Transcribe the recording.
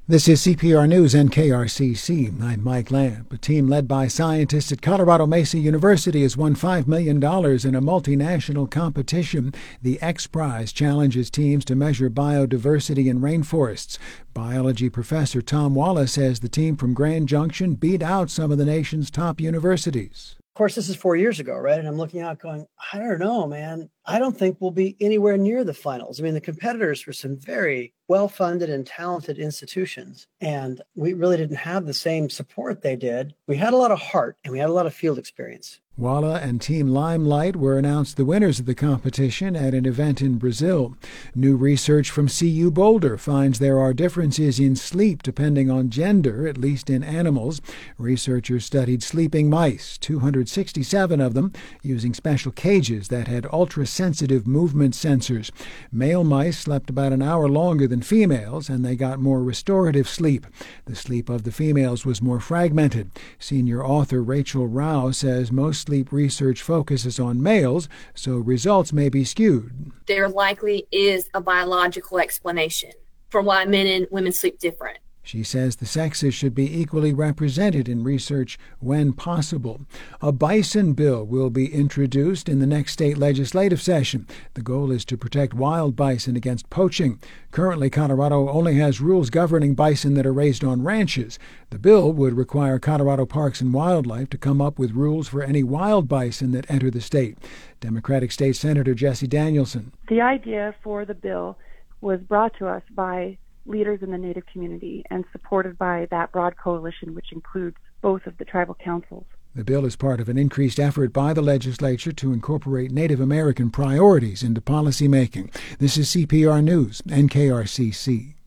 This is CPR News and KRCC. I'm Mike Lamp. A team led by scientists at Colorado Mesa University has won $5 million in a multinational competition. The X Prize challenges teams to measure biodiversity in rainforests. Biology professor Tom Wallace says the team from Grand Junction beat out some of the nation's top universities. Of course, this is 4 years ago, right? And I'm looking out going, I don't know, man. I don't think we'll be anywhere near the finals. I mean, the competitors were some very well-funded and talented institutions, and we really didn't have the same support they did. We had a lot of heart, and we had a lot of field experience. Walla and Team Limelight were announced the winners of the competition at an event in Brazil. New research from CU Boulder finds there are differences in sleep depending on gender, at least in animals. Researchers studied sleeping mice, 267 of them, using special cages that had ultra-sensitive movement sensors. Male mice slept about an hour longer than females, and they got more restorative sleep. The sleep of the females was more fragmented. Senior author Rachel Rao says most sleep research focuses on males, so results may be skewed. There likely is a biological explanation for why men and women sleep different. She says the sexes should be equally represented in research when possible. A bison bill will be introduced in the next state legislative session. The goal is to protect wild bison against poaching. Currently, Colorado only has rules governing bison that are raised on ranches. The bill would require Colorado Parks and Wildlife to come up with rules for any wild bison that enter the state. Democratic State Senator Jesse Danielson. The idea for the bill was brought to us by leaders in the Native community and supported by that broad coalition, which includes both of the tribal councils. The bill is part of an increased effort by the legislature to incorporate Native American priorities into policymaking. This is CPR News and KRCC.